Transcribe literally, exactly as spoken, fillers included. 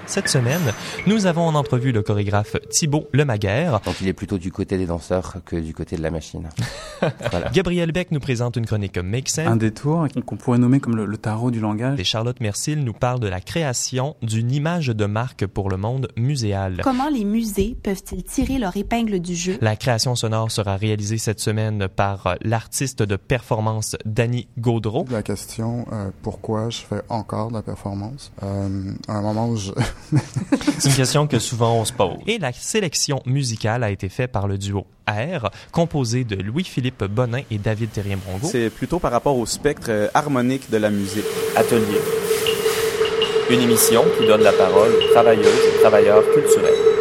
Cette semaine, nous avons en entrevue le chorégraphe Thibault Lemaguère. Donc il est plutôt du côté des danseurs que du côté de la machine. Voilà. Gabriel Beck nous présente une chronique Make Sense. Un détour qu'on pourrait nommer comme le, le tarot du langage. Et Charlotte Mercil nous parle de la création d'une image de marque pour le monde muséal. Comment les musées peuvent-ils tirer leur épingle du jeu? La création sonore sera réalisée cette semaine par l'artiste de performance Danny Gaudreau. La question, euh, pourquoi je fais encore de la performance? Euh, à un moment où je... C'est une question que souvent on se pose. Et la sélection musicale a été faite par le duo Air, composé de Louis-Philippe Bonin et David Thérien-Brongo. C'est plutôt par rapport au spectre euh, harmonique de la musique. Atelier. Une émission qui donne la parole aux travailleuses et travailleurs culturels.